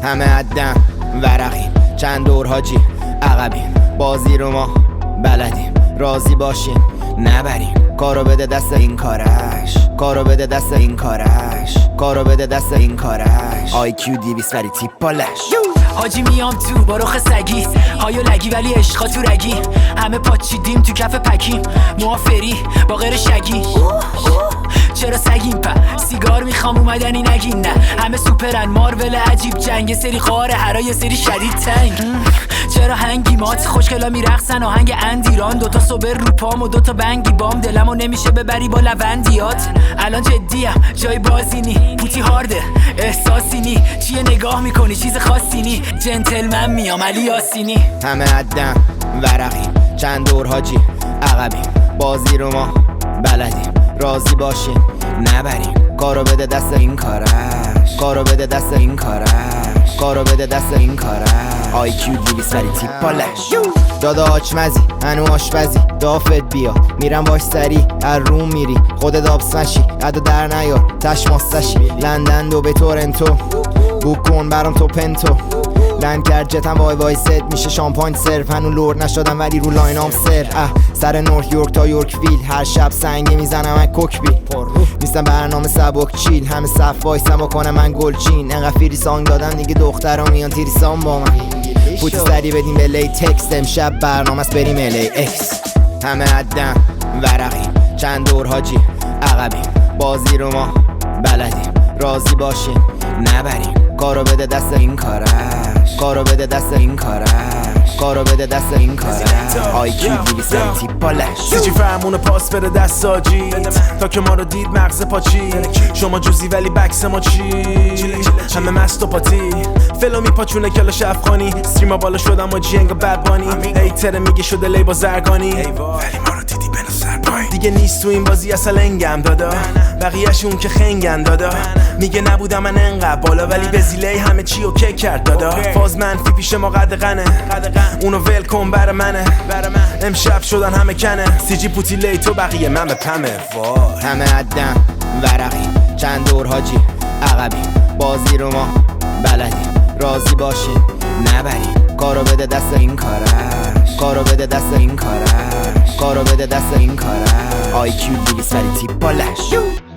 همه عدم ورقیم، چند دور حاجی عقبیم، بازی رو ما بلدیم، راضی باشین نبریم، کارو بده دست این کارش، کارو بده دست این کارش، کارو بده دست این کارش. IQ 200 ولی تیپ بالش حاجی میام تو با رخ سگی، هایو لگی ولی عشقا تو رگی، همه پاچیدیم تو کف پکیم، موافری با غیر شگی. چرا سگیم سیگار میخوام اومدنی نگین نه، همه سوپرن مارول عجیب جنگ، یه سری خاره هرا یه سری شدید تنگ. چرا هنگی مات خوشگلا میرقصن آهنگ اندیران، دوتا صبر رو پام و دوتا بنگی بام، دلمو نمیشه ببری با لوندیات. الان جدیم جای بازی نی، پوتی هارده احساسی نی، چیه نگاه میکنی چیز خاصی نی، جنتلمن میام علی یاسینی. همه عدم ورقیم، چند دور حاجی عقبیم، بازی رو ما بلدیم، راضی باشین نبریم، کارو بده دست این کارش، کارو بده دست این کارش، کارو بده دست این کارش. IQ 200 ولی تیپ بالش دادا آچمزی هنو آشپزی دافت بیا میرم باش سری هر روم میری خودت آبسمشی عدو در نیار تش ماستشی لندن دو به تورنتو بوک کن برام تو پنتو لند کرد جتم وای وای ست میشه شامپاین سرف هنو لورد نشدم ولی رو لاینام سر سر نورک یورک تا یورک ویل هر شب سنگه میزنم من کوکبیل نیستم برنامه سبک چیل همه صف وایسم با کنم من گلچین انقدر فری سانگ دادم دیگه دخترها میان تیریسان با من فوتی سری بدیم به لی تکست امشب برنامه است بریم LAX همه عدم ورقیم چند دور حاجی عقبیم بازی رو ما بلدیم راضی باشین نبریم کارو بده دست این کارش کارو بده دست این کارش کارو بده دست این کارش IQ 200 تیپ بالش سیچی فرمون پاس بده دست آجید تا که ما رو دید مغز پاچید شما جوزی ولی بکس ما چی همه مست و پاتی فلو میپاچونه کلاش افغانی استریما بالا شدم و جنگ بدبانی ایتره میگه شده لی با زرگانی ولی ما رو دیدی بنا سرپایی دیگه نیست تو این بازی اصلا انگم دادا بقیهشون که خنگن دادا میگه نبودم من انقدر بالا ولی به زیله همه چی اوکی کرد دادا فاز منفی پیش ما قدغنه اونو ول کن بر منه امشب شدن همه کنه سیجی پوتی لی تو بقیه من به پمه همه عدم ورقیم چند دور حاجی عقبیم بازی رو ما بلدیم راضی باشین نبریم کارو بده دست این کارش کارو بده دست این کارش کارو بده دست این کارش IQ 200 ولی تیپ بالش